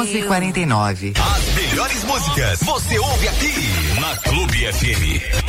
11:49. As melhores músicas você ouve aqui na Clube FM.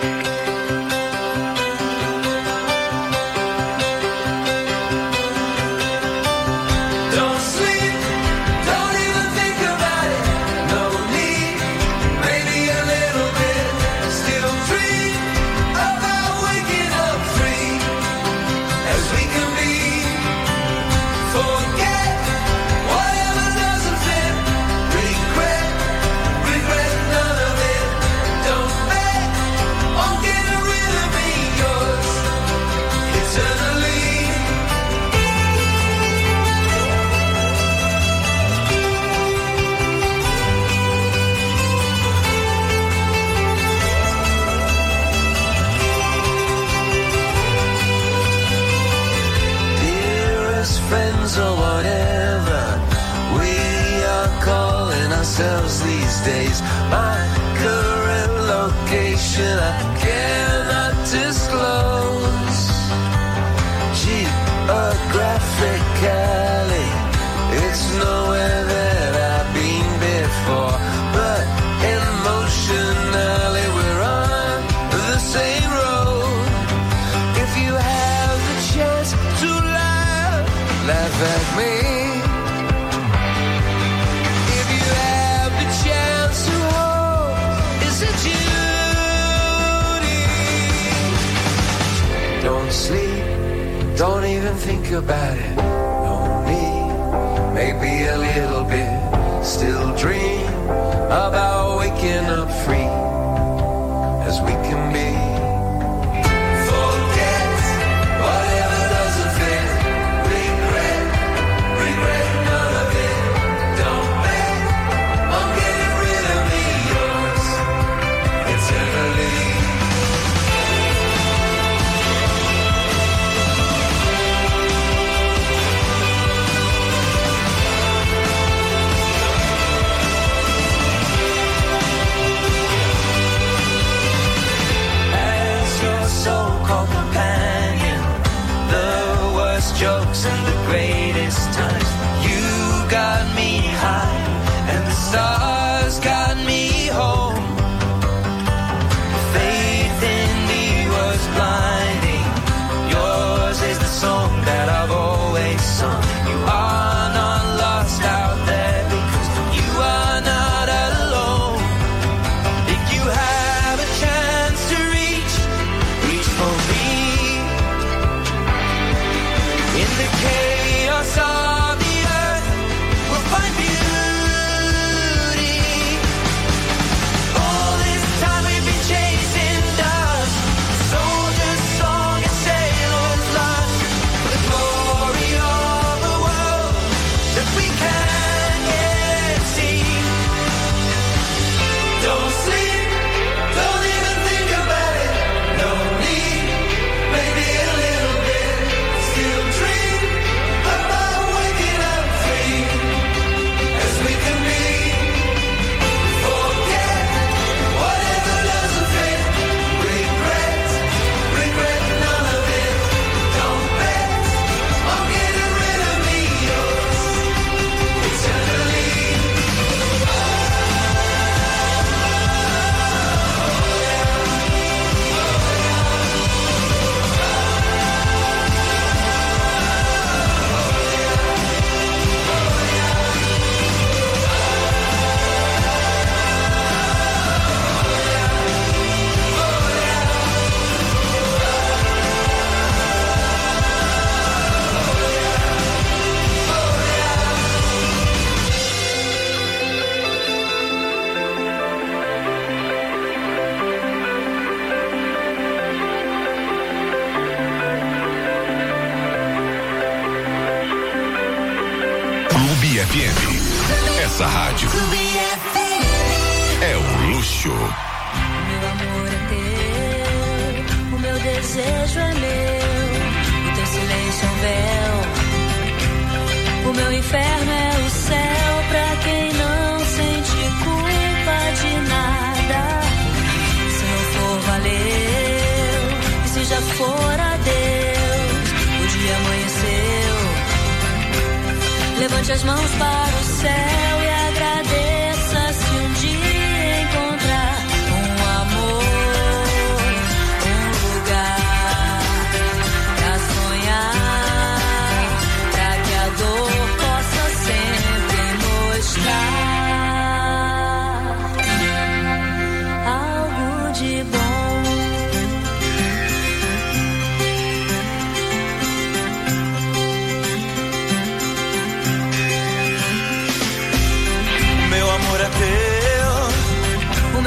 Or whatever we are calling ourselves these days. My current location I cannot disclose. Geographically, it's nowhere that I've been before, but emotionally we're on the same road. If you have the chance to laugh at me. If you have the chance to hold, is it Judy? Don't sleep, don't even think about it. No need, maybe a little bit. Still dream about waking up free as we can be. Jokes and the greatest times. You got me high and the stars got me home. Faith in me was blinding. Yours is the song that I've always sung. You are not lost out there because you are not alone. If you have a chance to reach for me. In the chaos of the earth, we'll find beauty. All this time we've been chasing dust, soldier's song and sailor's lust, for the glory of a world that we can't yet see. Don't sleep, don't even think about it. No need, maybe a little bit. Still dream about waking up free as we can be. Forget whatever doesn't fit. Regret none of it. Don't bet on getting rid of me, yours eternally. Clube FM. Essa rádio é um luxo. Meu amor é teu, o meu desejo é meu, o teu silêncio é um véu, o meu inferno é o céu pra quem não sente culpa de nada. Se não for, valeu, e se já for, adeus, o dia amanheceu. Levante as mãos para o céu e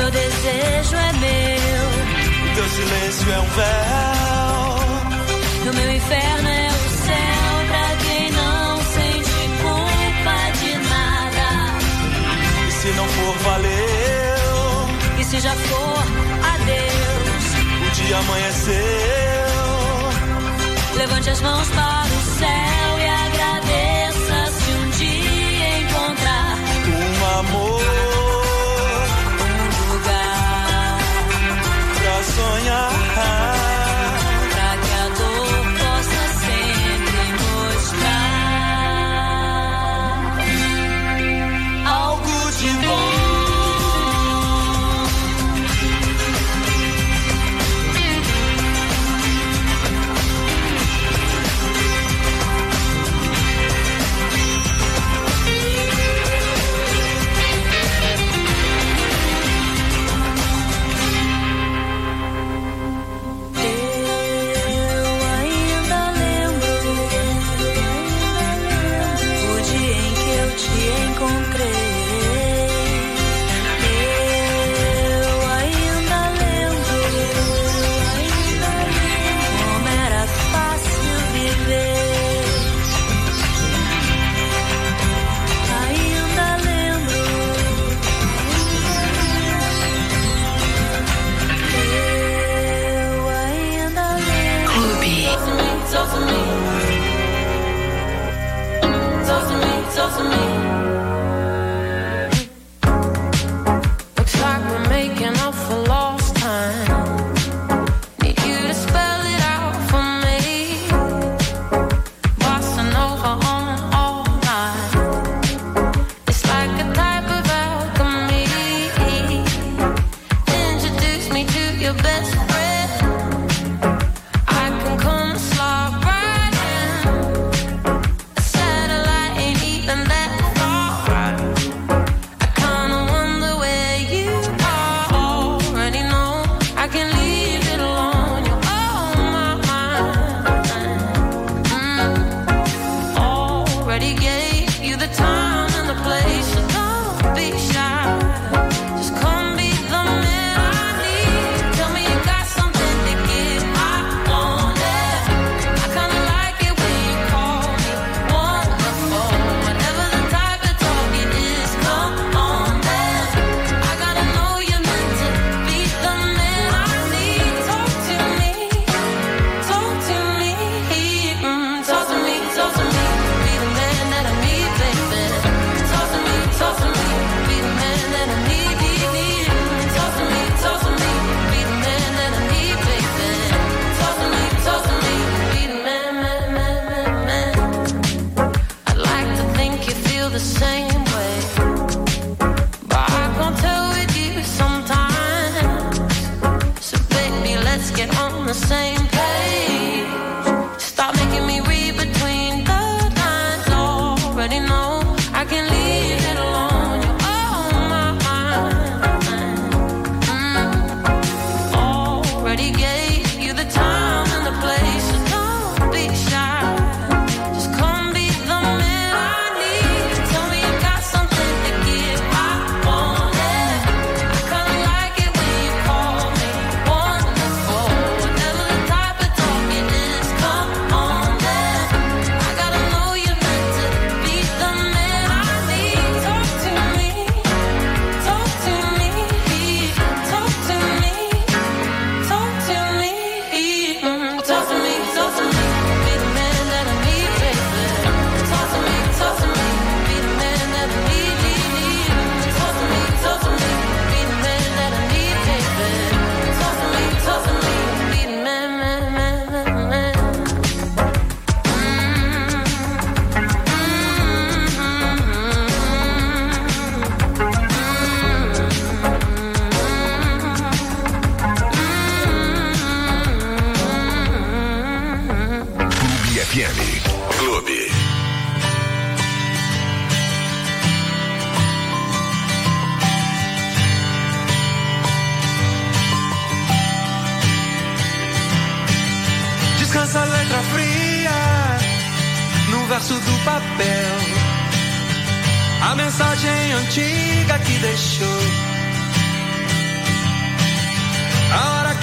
meu desejo é meu. O teu silêncio é um véu. No meu inferno é o céu pra quem não sente culpa de nada. E se não for, valeu. E se já for, adeus. O dia amanheceu. Levante as mãos para o céu e agradeça se um dia encontrar um amor, um lugar pra sonhar, pra que a dor possa sempre mostrar algo de bom.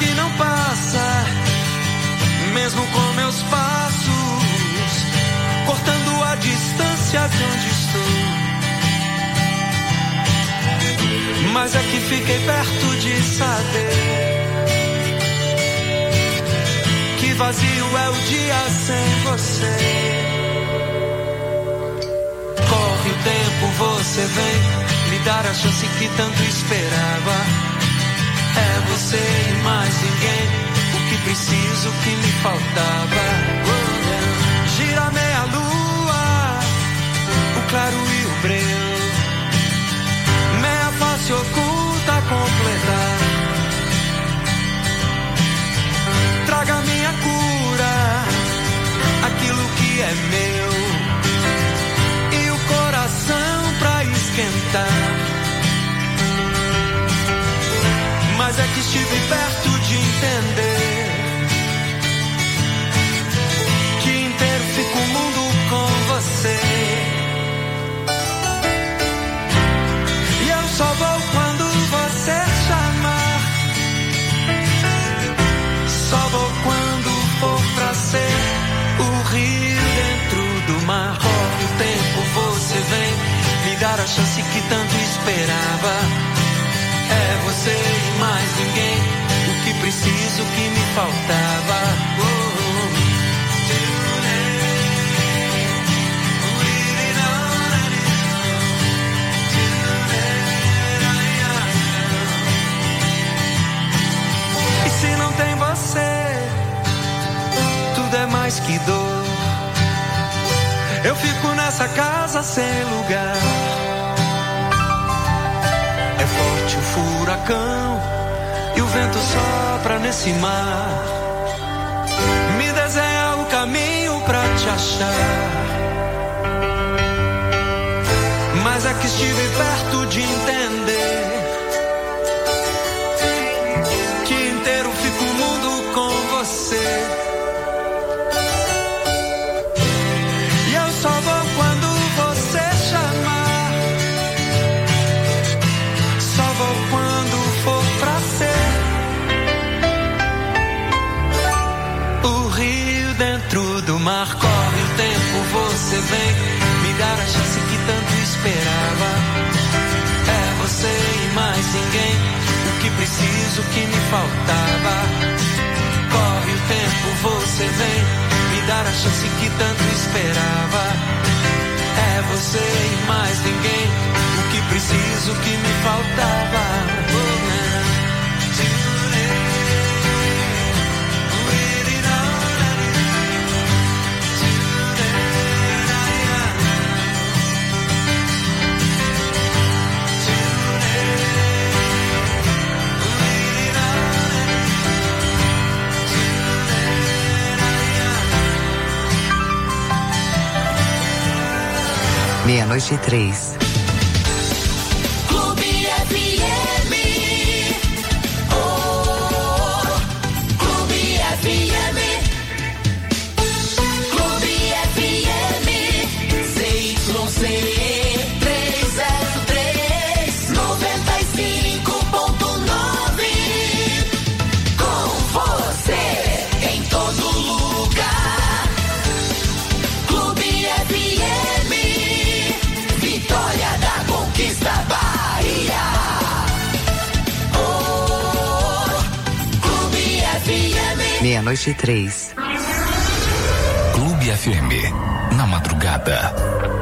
que não passa, mesmo com meus passos, cortando a distância de onde estou. Mas é que fiquei perto de saber que vazio é o dia sem você. Corre o tempo, você vem me dar a chance que tanto esperava. É você e mais ninguém, o que preciso, o que me faltava. Gira meia lua, o claro e o breu, meia face oculta a completar. Traga minha cura, aquilo que é meu, e o coração pra esquentar. Mas é que estive perto de entender que inteiro fica o mundo com você. E eu só vou quando você chamar, só vou quando for pra ser o rio dentro do mar. Corre o tempo, você vem me dar a chance que tanto esperava. É você e mais ninguém, o que preciso, o que me faltava. E se não tem você, tudo é mais que dor. Eu fico nessa casa sem lugar. É forte o furacão e o vento sopra nesse mar. Me desenha o caminho pra te achar. Mas é que estive perto de entender que inteiro fica o mundo com você. E eu só vou quando você chamar, quando for pra ser o rio dentro do mar. Corre o tempo, você vem me dar a chance que tanto esperava. É você e mais ninguém, o que preciso, o que me faltava. Corre o tempo, você vem me dar a chance que tanto esperava. É você e mais ninguém, o que preciso, o que me faltava. Meia-noite e 3. Clube FM. Oh, Clube FM. Clube FM. ZYC 303 95.9. Com você em todo lugar. Clube FM. Vitória da Conquista Bahia. Oh, Clube FM. Meia-noite e 3. Clube FM, na madrugada.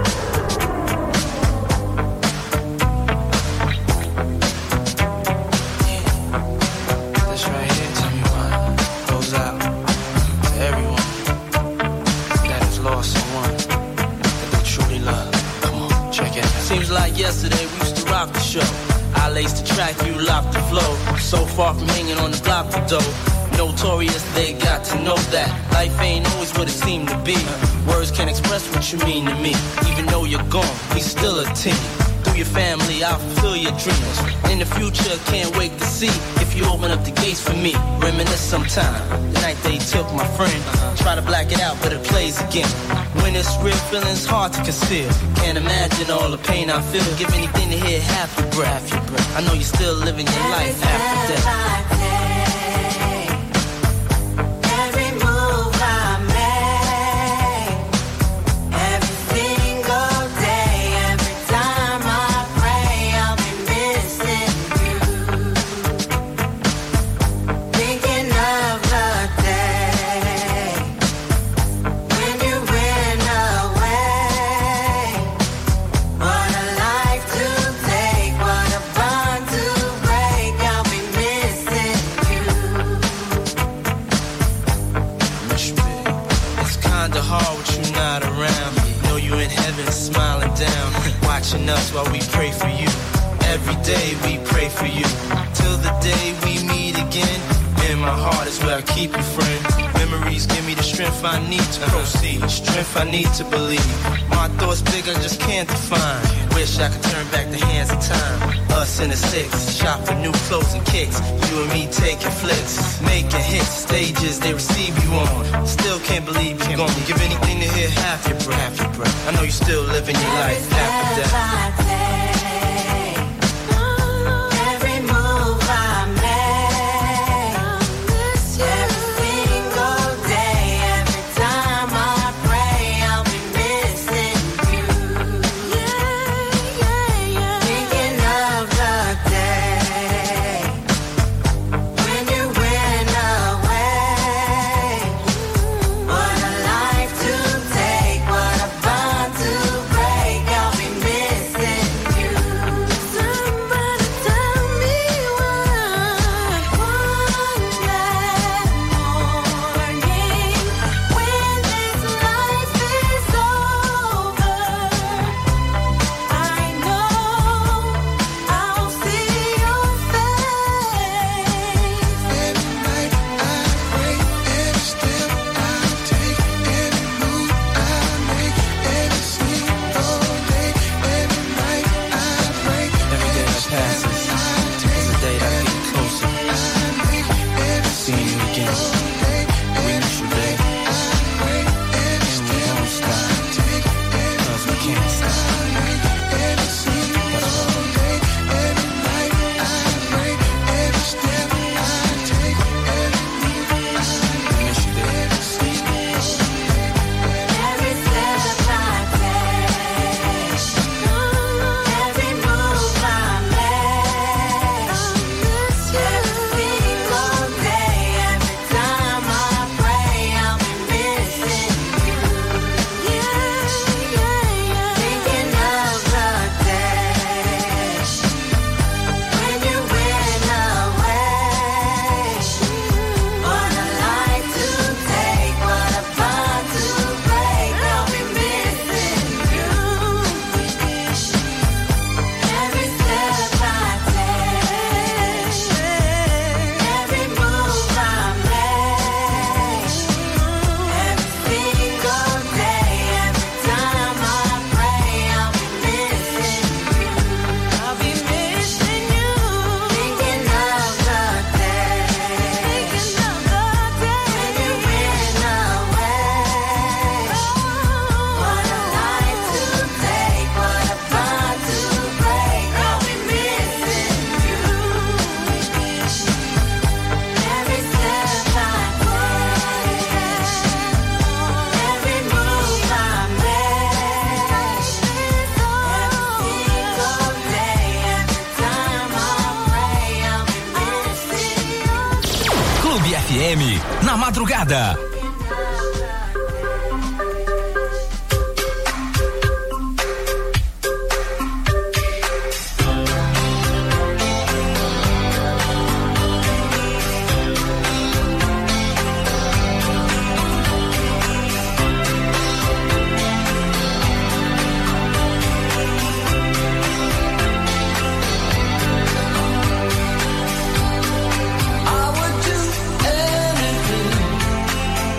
This right here, tell me why, goes out to everyone that has lost someone that they truly love. Come on, check it out. Seems like yesterday we used to rock the show. I laced the track, you locked the flow. So far from hanging on the block for dough. Notorious, they got to know that life ain't always what it seemed to be. Words can't express what you mean to me. Even though you're gone, we still a team. Through your family, I'll fulfill your dreams. In the future, can't wait to see if you open up the gates for me. Reminisce sometime. The night they took my friend. Try to black it out, but it plays again. When it's real, feeling's hard to conceal. Can't imagine all the pain I feel. Give anything to hear half your breath. I know you're still living your life after death. watching us while we pray for you. Every day we pray for you. Till the day we meet again. In my heart is where I keep you, friend. Memories give me the strength I need to proceed. Strength I need to believe. My thoughts big, I just can't define. Wish I could turn back the hands of time. Us in the six, shop for new clothes and kicks. You and me taking flicks, making hits, stages they receive you on. Still can't believe you're gone. Give anything to hear half your breath. I know you still living your life after death. Na madrugada. I would do anything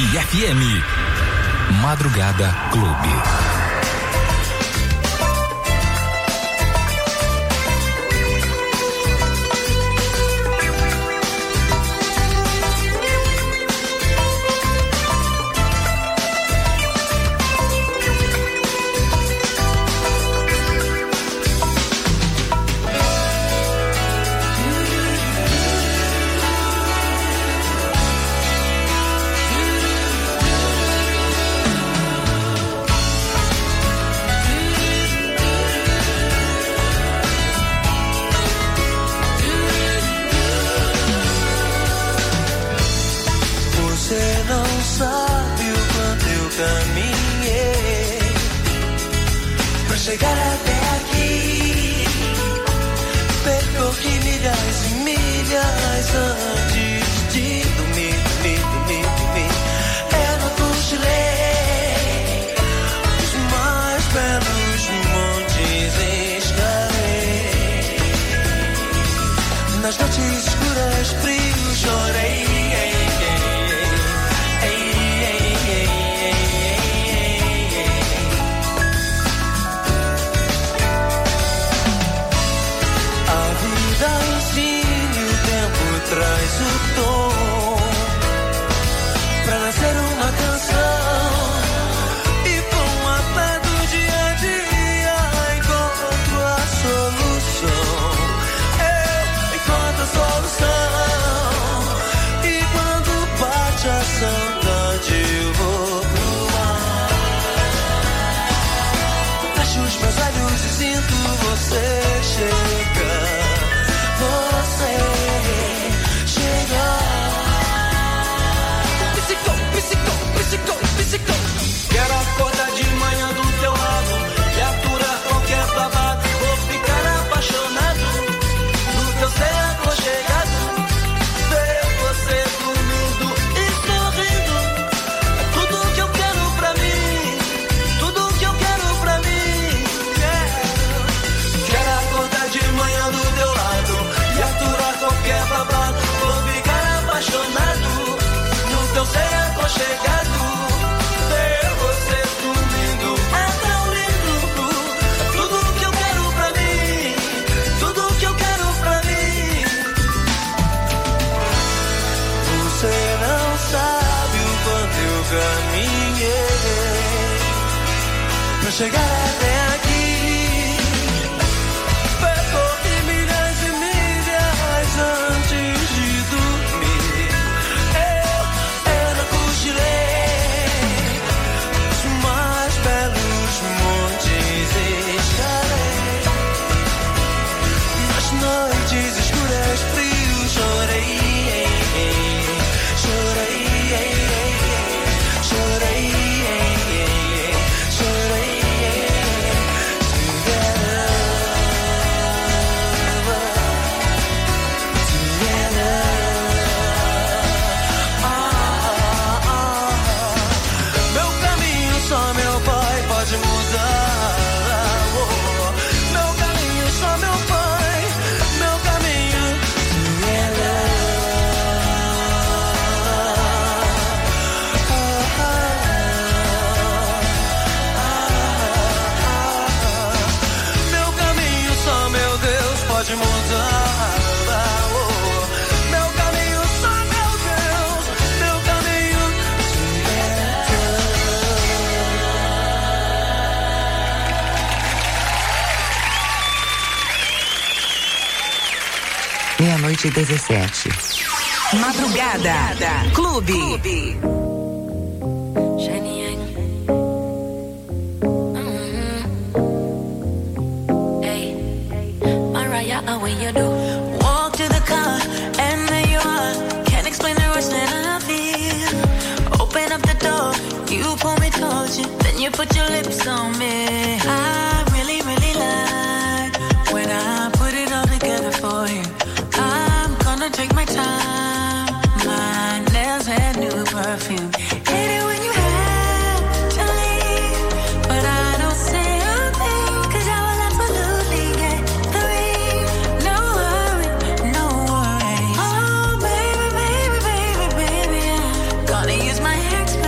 FM. Madrugada Clube. Chegar até aqui, percorri milhas e milhas antes de dormir. Eu não cochilei, os mais belos montes escalei. Nas noites escuras, frio, chorei. Traz o tom pra nascer uma canção e com a fé do dia a dia encontro a solução. Eu encontro a solução e quando bate a saudade eu vou pro mar. Fecho os meus olhos e sinto você chegar. Psicó. Quero acordar de manhã do teu lado e aturar qualquer babado. Vou ficar apaixonado no teu ser aconchegado. Ver você dormindo e sorrindo é tudo que eu quero pra mim. Tudo que eu quero pra mim. Quero acordar de manhã do teu lado e aturar qualquer babado. Vou ficar apaixonado no teu ser aconchegado. Pra chegar até aqui, percorri milhas e milhas antes de dormir. Eu não cochilei, os mais belos montes escalei. Nas noites escuras, frio, chorei. Meia-noite e 17. Madrugada Clube. You put your lips on me. I really, really like when I put it all together for you. I'm gonna take my time. My nails had new perfume. Hate it when you have to leave, but I don't say a thing, 'cause I will absolutely get the ring. No worry, no worry. Oh baby, baby, baby, baby, I'm gonna use my hair to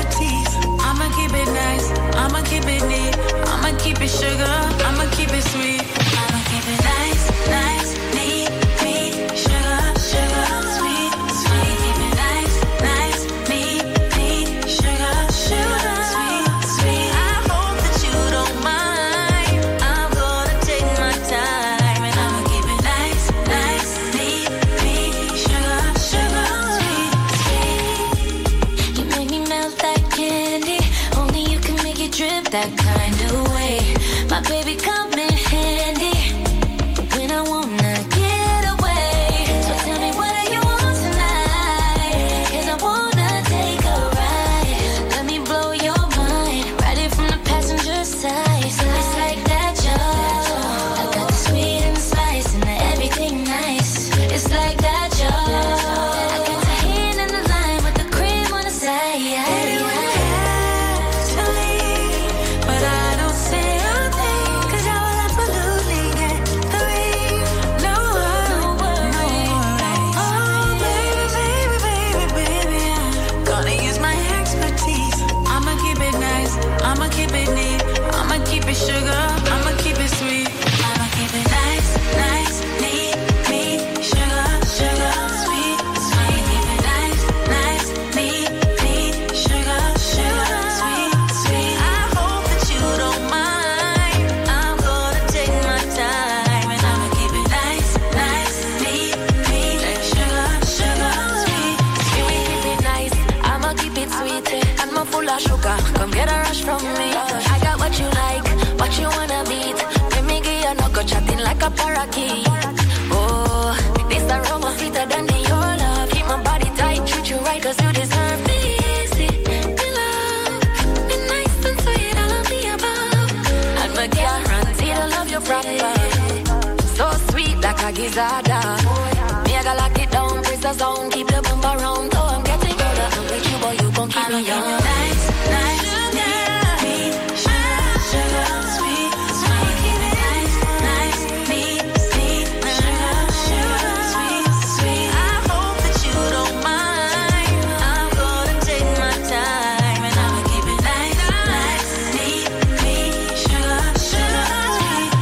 a key. Oh, this aroma sweeter than the your love. Keep my body tight, treat you right, cause you deserve me. Easy, be love, be nice and sweet, I love the above. And my guarantee to love you proper. So sweet like a gizzada. Me I gotta lock it down, press the sound, keep the bumper round. Oh, I'm getting older, I'm with you, boy, you gon' keep me young. Nice, nice, me, sugar, sweet, sweet. Keep it nice, nice, me, sugar, sweet, sweet. I hope that you don't mind. I'm gonna take my time and I'ma keep it nice, nice, me, sugar, sweet,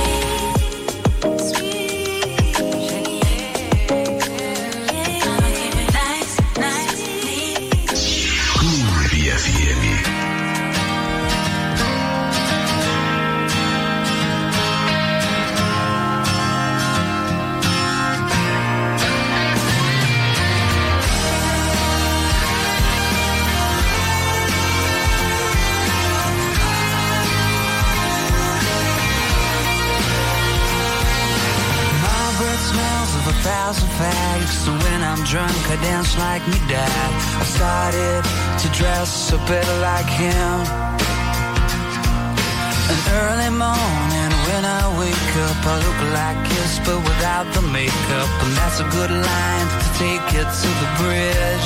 sweet, sweet. I'ma keep it nice, nice, me. Clube FM. My breath smells of 1,000 fags. So when I'm drunk, I dance like me dad. I started to dress a bit like him. An early morning when I wake up, I look like Kiss but without the makeup. And that's a good line to take it to the bridge.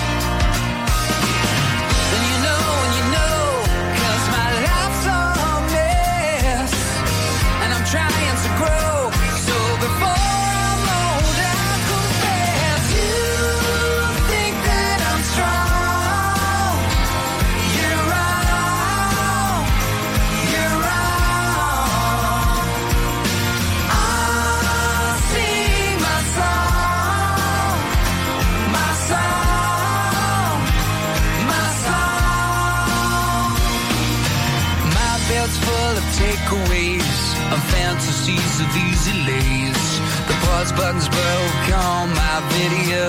And you know, 'cause my life's a mess. And I'm trying to grow, so before I'm old, I confess. You think that I'm strong? You're wrong. You're wrong. I sing my song, my song, my song. My bed's full of takeaways and fantasies of easy lays. The pause button's broke on my video.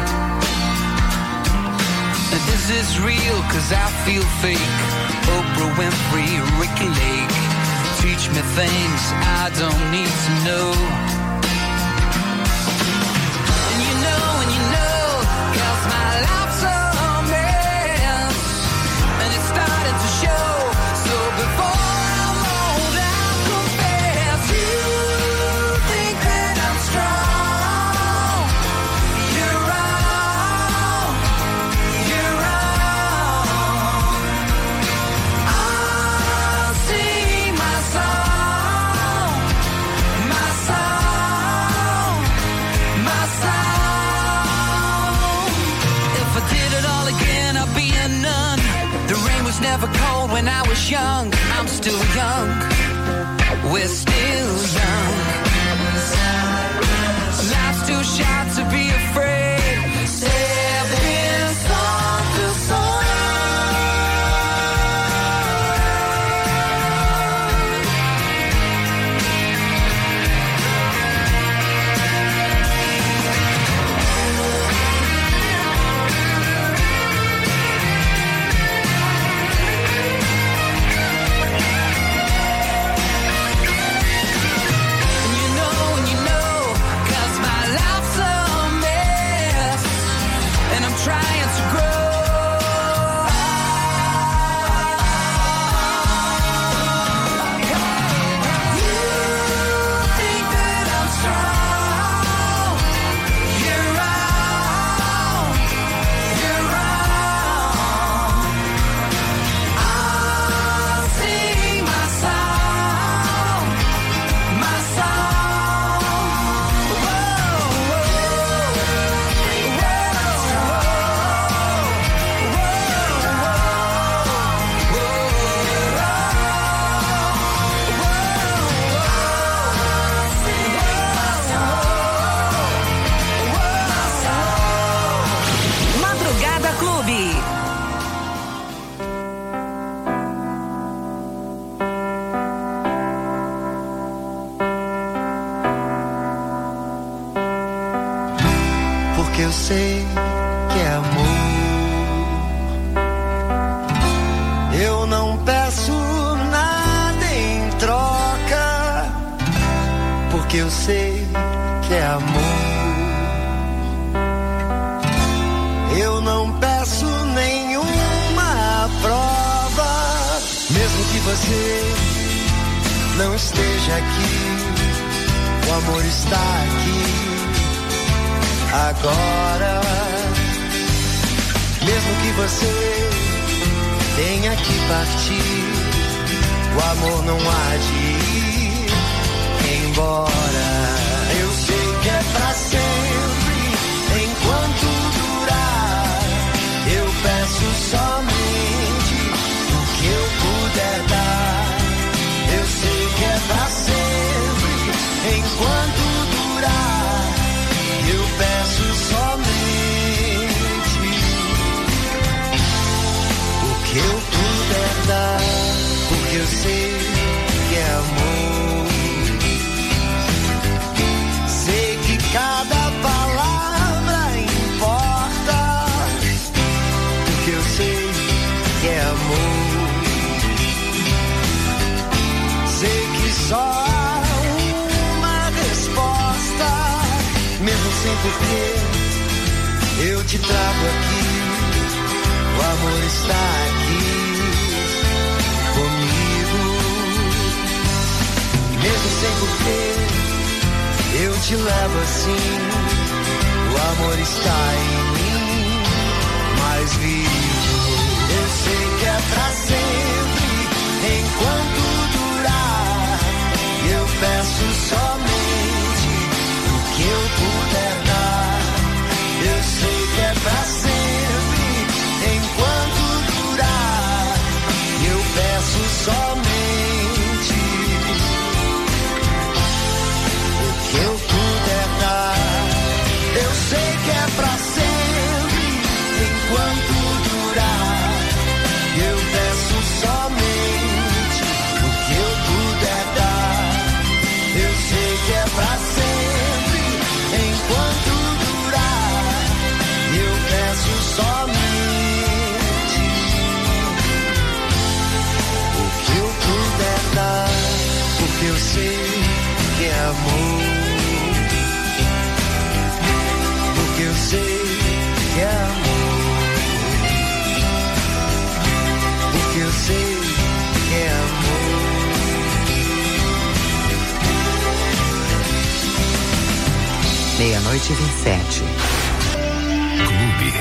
And is this real? 'Cause I feel fake. Oprah Winfrey, Ricky Lake. Teach me things I don't need to know. And you know, 'cause my life's a mess. And it's starting to show. So before I'm old, I'll confess. You think that I'm strong? You're wrong. You're wrong. I'll sing my song, my song, my song. If I did it all again, I'd be a nun. The rain was never cold when I was young. I'm still young. We're still young. Life's too short to be afraid. Stepping song to song. And you know, 'cause my life's a mess. And I'm trying to grow. You think that I'm strong? You're wrong. You're wrong. I'll sing my song, my song. Madrugada Clube. Porque eu sei que é amor. Eu não peço nada em troca. porque eu sei que é amor. Eu não peço nenhuma prova, mesmo que você não esteja aqui, o amor está aqui agora. Mesmo que você tenha que partir, o amor não há de ir embora. Eu sei que é pra sempre, enquanto durar. Eu peço somente o que eu puder dar. Eu sei que é pra sempre, enquanto durar. Eu peço somente o que eu puder dar, porque eu sei que é amor. Sei que cada palavra importa, porque eu sei que é amor. Sei que só há uma resposta, mesmo sem porquê, eu te trago aqui. O amor está aqui comigo, mesmo sem porquê, eu te levo assim. O amor está em mim, mais vivo. Eu sei que é pra sempre, enquanto durar. Eu peço somente o que eu puder dar. Eu sei que é pra sempre, enquanto durar. Eu peço somente o que eu puder dar. Eu sei que é pra sempre, enquanto durar. Eu peço somente o que eu puder dar. Eu sei que é pra sempre, enquanto durar. Eu peço somente o que eu puder dar, porque eu sei que é amor. Porque eu sei que é amor. Porque eu sei que é amor. 00:27. Clube.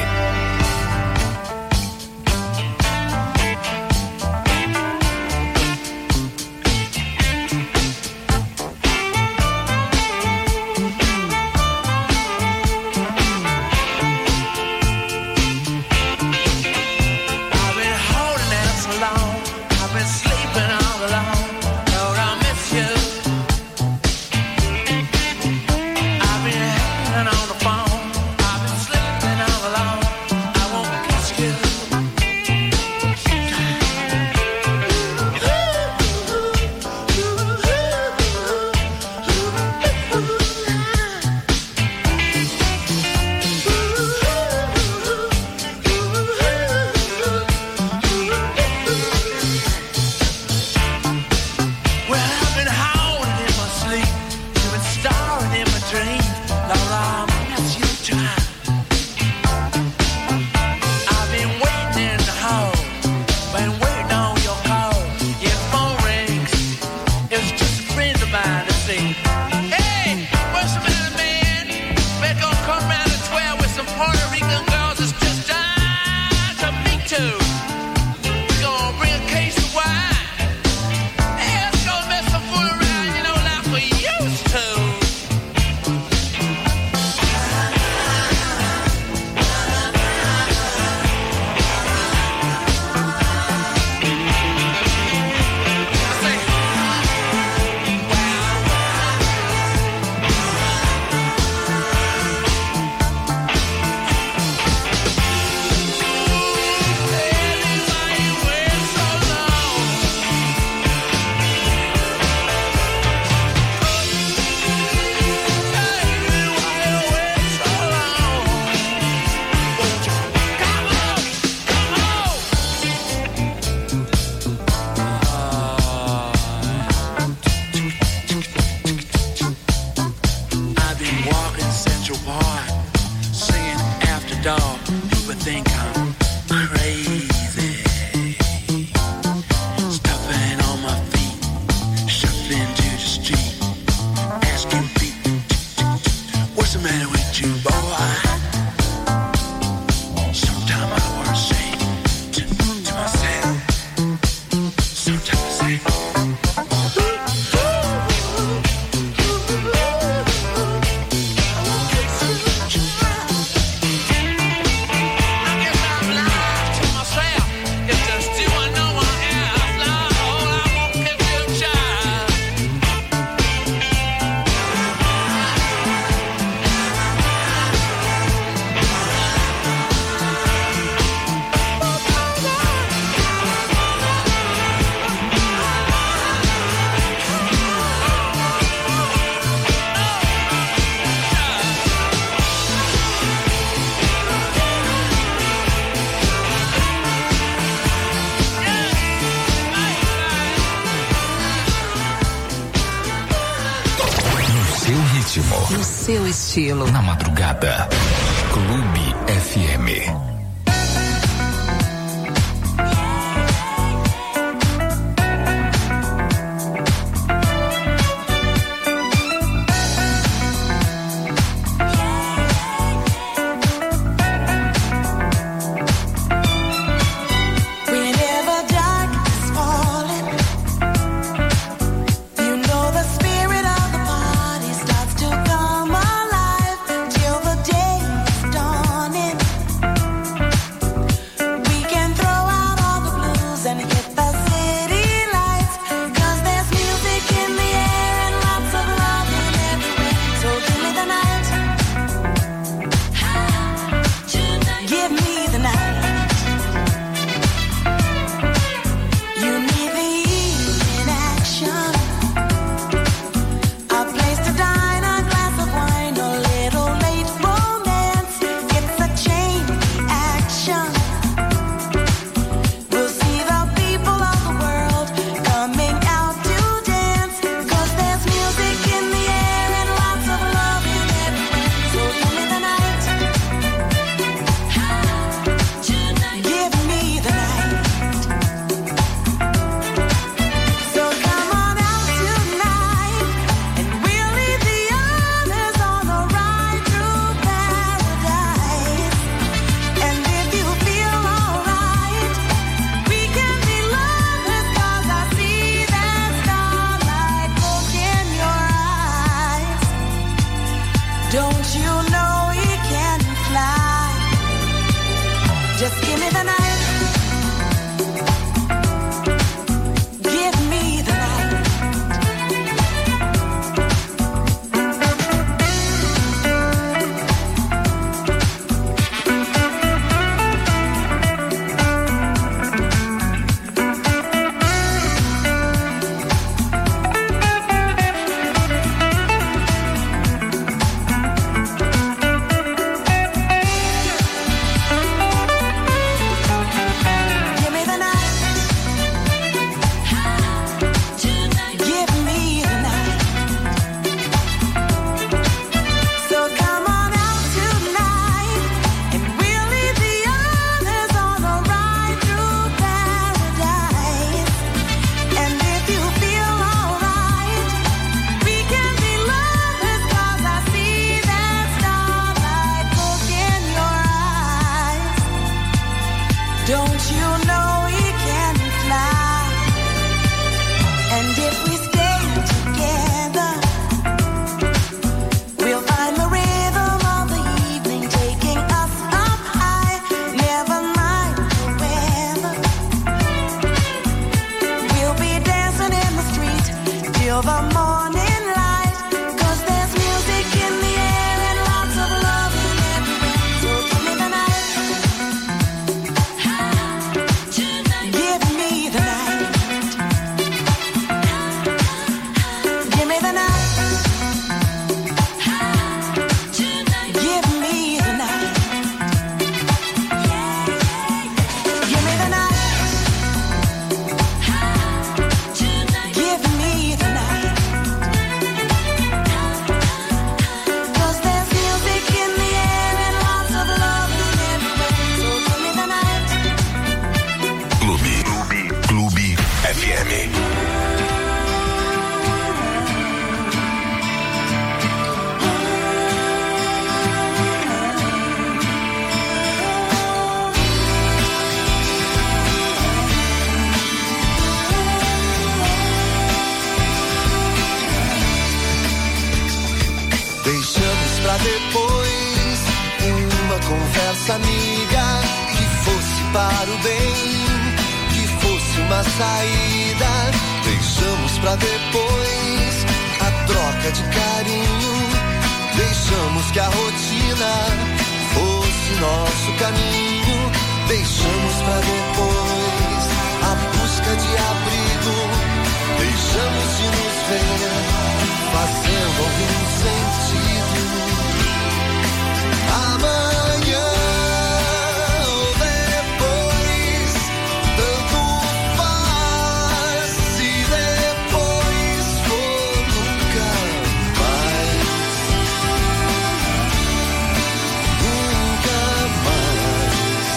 star, people think I'm crazy. Stuffing on my feet, shuffling to the street, asking people, what's the matter with you, boy? Sometimes I want to say to myself, sometimes I say, No seu estilo. Na madrugada. Clube FM. depois. Uma conversa amiga que fosse para o bem, que fosse uma saída. Deixamos pra depois a troca de carinho. Deixamos que a rotina fosse nosso caminho. Deixamos pra depois a busca de abrigo. Deixamos de nos ver fazendo algum sentido. Amanhã ou depois, tanto faz. Se depois for nunca mais, nunca mais.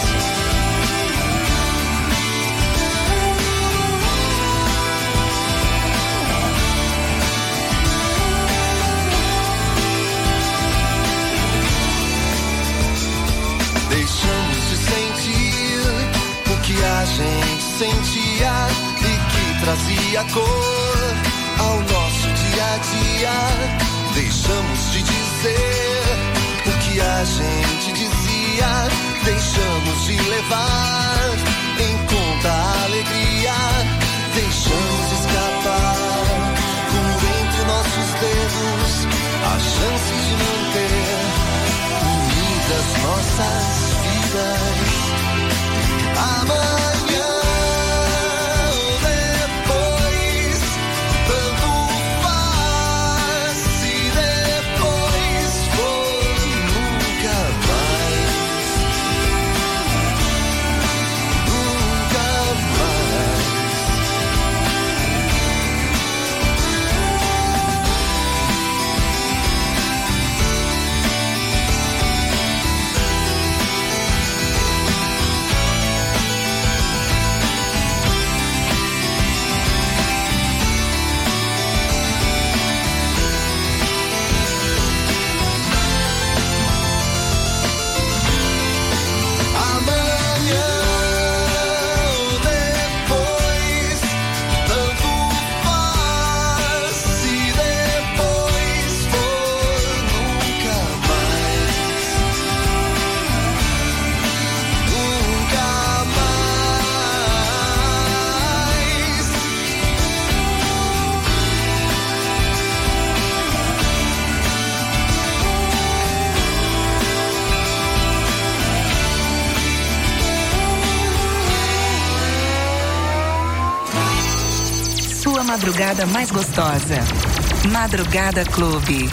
Deixamos de sentir o que a gente sentia e que trazia cor ao nosso dia a dia. Deixamos de dizer o que a gente dizia. Deixamos de levar em conta a alegria. Deixamos de escapar com entre nossos dedos a chance de manter unidas nossas vidas. Amanhã ou depois, tanto faz. Se depois for nunca mais, nunca mais. Madrugada mais gostosa. Madrugada Clube.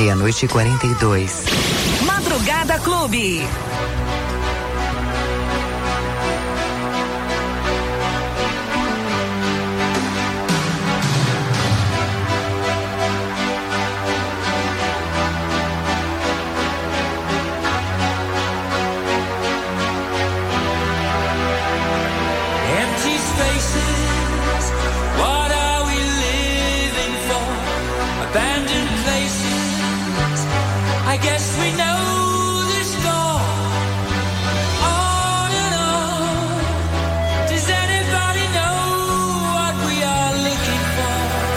Meia-noite e 42. Madrugada Clube. I guess we know the score. On and on. Does anybody know what we are looking for?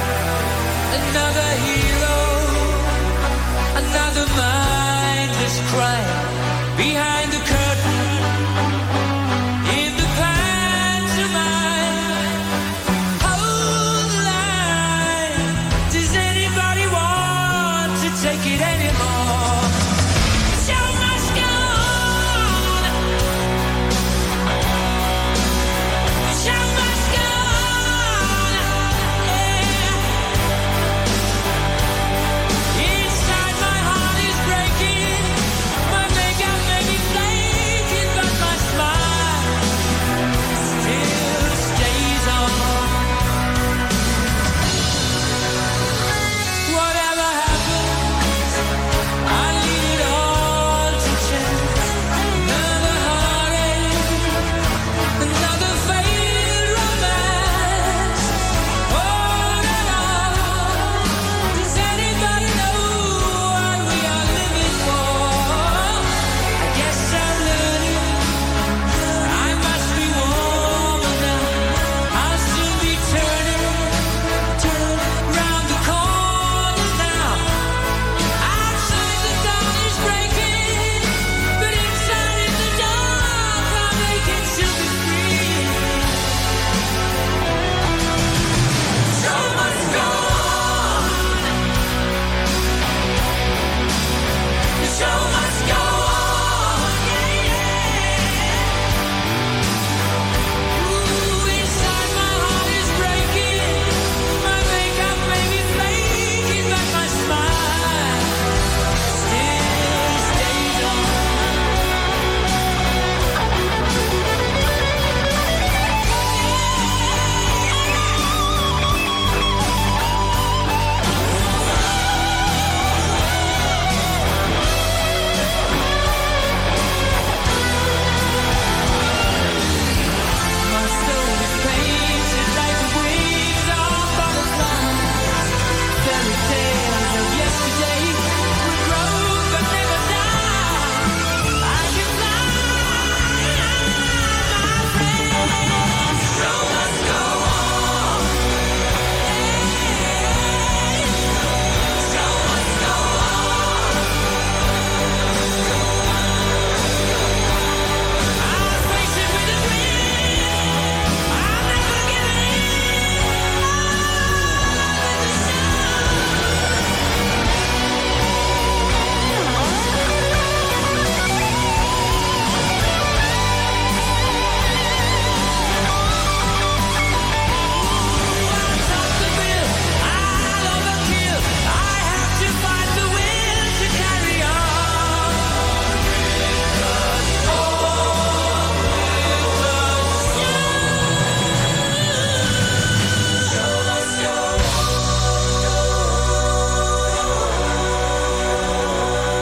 Another hero, another mindless crime behind the curtain. In the pantomime, hold the line. Does anybody want to take it anymore?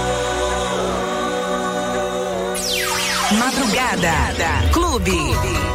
Madrugada Clube.